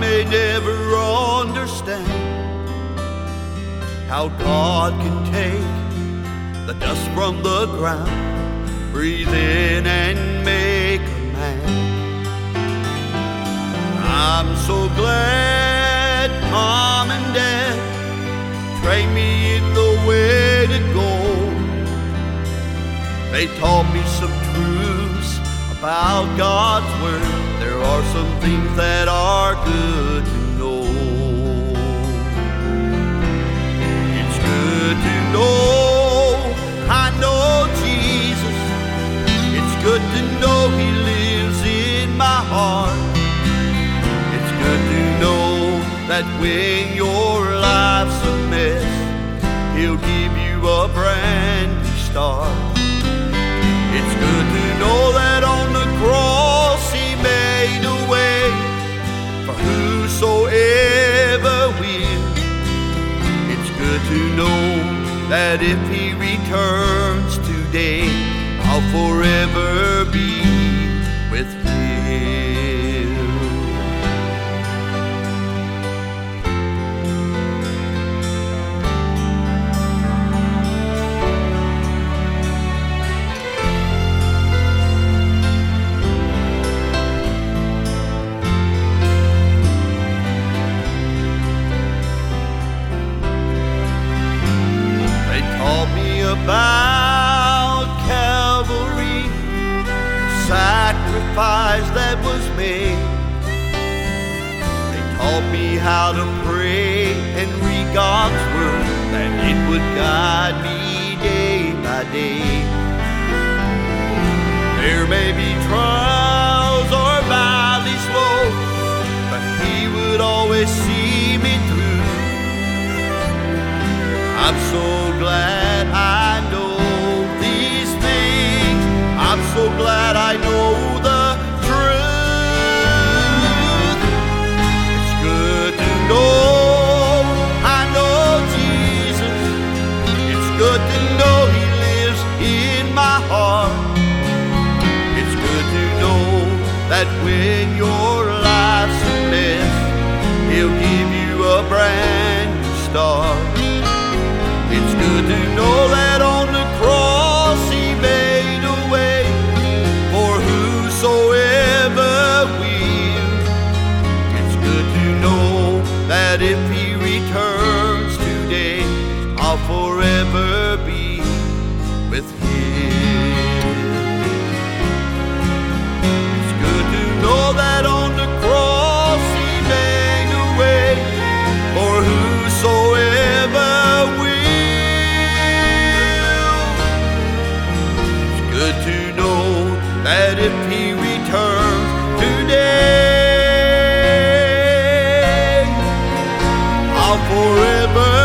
may never understand how God can take the dust from the ground, breathe in and make a man. I'm so glad Mom and Dad trained me in the way to go. They taught me some truths about God's Word. There are some things that are good to know. It's good to know I know Jesus. It's good to know He lives in my heart. It's good to know that when your life's a mess, He'll give you a brand new start. It's good to know that on the cross He made a way for whosoever will. It's good to know that if He returns today, I'll forever be with Him. About Calvary, the sacrifice that was made. They taught me how to pray and read God's Word, that it would guide me day by day. There may be trials or valleys low, but He would always see me through. I'm so glad I know these things. I'm so glad I know the truth. It's good to know I know Jesus. It's good to know He lives in my heart. It's good to know that when your life's a mess, He'll give you a brand new start. It's good to know that on the cross He made a way for whosoever will. It's good to know that if He returns today, I'll forever be with Him. It's good to know that on the cross He made a way for whosoever will. To know that if He returns today, I'll forever